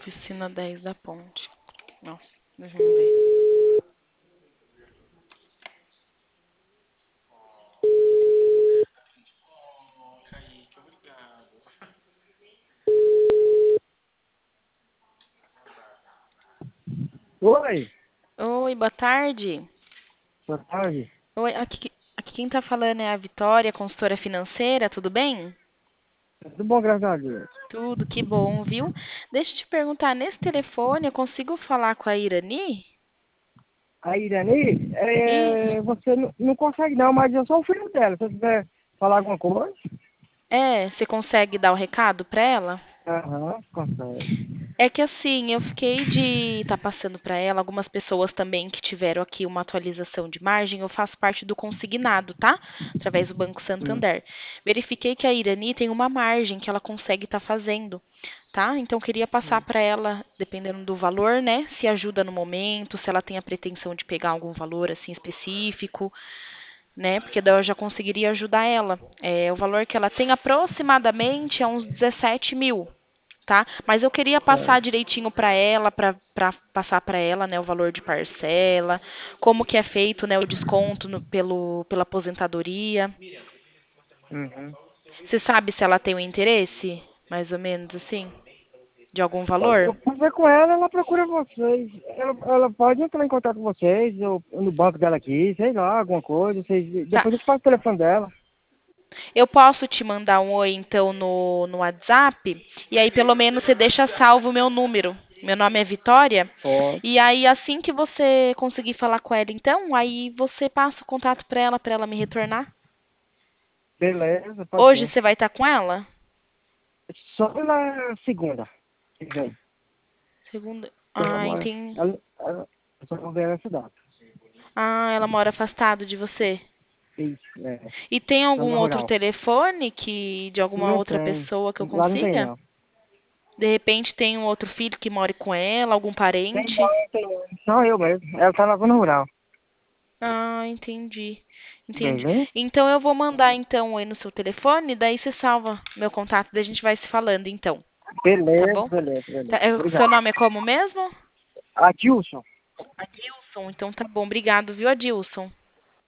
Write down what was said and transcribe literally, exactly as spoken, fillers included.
Oficina dez da Ponte. Nossa, deixa eu ver. Oi, Oi, boa tarde. boa tarde. Oi, aqui, aqui quem tá falando é a Vitória, consultora financeira, tudo bem? Tudo bom, graças a Deus. Tudo, que bom, viu? Deixa eu te perguntar, nesse telefone eu consigo falar com a Irani? A Irani, Isso. é, você não, não consegue não, mas eu sou o filho dela. Se você quiser falar alguma coisa, É, você consegue dar o recado pra ela? aham, consegue. É que assim, eu fiquei de estar passando para ela, algumas pessoas também que tiveram aqui uma atualização de margem, eu faço parte do consignado, tá? Através do Banco Hum, Santander. Verifiquei que a Irani tem uma margem que ela consegue estar fazendo, tá? Então eu queria passar hum, para ela, dependendo do valor, né? Se ajuda no momento, se ela tem a pretensão de pegar algum valor assim específico, né? Porque daí eu já conseguiria ajudar ela. É, o valor que ela tem aproximadamente é uns dezessete mil, tá? Mas eu queria é, passar direitinho para ela, para passar para ela, né, o valor de parcela, como que é feito, né, o desconto no- pelo, pela aposentadoria. uhum. Você sabe se ela tem um interesse, mais ou menos assim, de algum Olha, eu valor? conversei com ela, ela procura vocês. Ela, ela pode entrar em contato com vocês, ou no banco dela aqui, sei lá, alguma coisa. Vocês, Tá. depois eu te passo o telefone dela. Eu posso te mandar um oi então no, no WhatsApp e aí pelo menos você deixa salvo o meu número. Meu nome é Vitória. Pode. E aí assim que você conseguir falar com ela, então, aí você passa o contato para ela, para ela me retornar. Beleza, pode Hoje ser. você vai estar com ela? Só na segunda que vem. Segunda. Ela Ah, mora, entendi. ela, ela, eu só vou ver essa data. Ah, ela mora afastado de você. Isso, é. E tem algum Zona outro rural. telefone que de alguma Não outra tem. pessoa que eu Lá não tem, consiga? não. De repente tem um outro filho que more com ela, algum Tem parente? não, tem não. Só eu mesmo. Ela tá na zona rural. Ah, entendi. Entendi. Beleza? Então eu vou mandar então aí no seu telefone, daí você salva meu contato, daí a gente vai se falando então, tá Beleza, bom? beleza, Tá, beleza. é, o seu Obrigado. nome é como mesmo? Adilson. Adilson. Então tá bom. Obrigado, viu, Adilson?